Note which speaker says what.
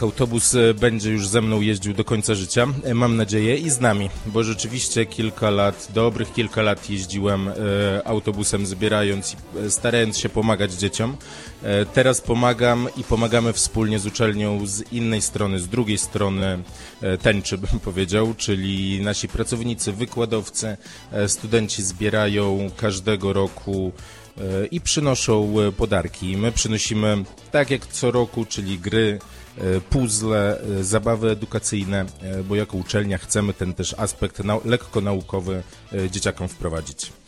Speaker 1: Autobus będzie już ze mną jeździł do końca życia, mam nadzieję, i z nami, bo rzeczywiście dobrych kilka lat jeździłem autobusem, zbierając i starając się pomagać dzieciom. Teraz pomagam i pomagamy wspólnie z uczelnią z innej strony, z drugiej strony tęczy, bym powiedział, czyli nasi pracownicy, wykładowcy, studenci zbierają każdego roku i przynoszą podarki. My przynosimy tak jak co roku, czyli gry, puzzle, zabawy edukacyjne, bo jako uczelnia chcemy ten też aspekt lekko naukowy dzieciakom wprowadzić.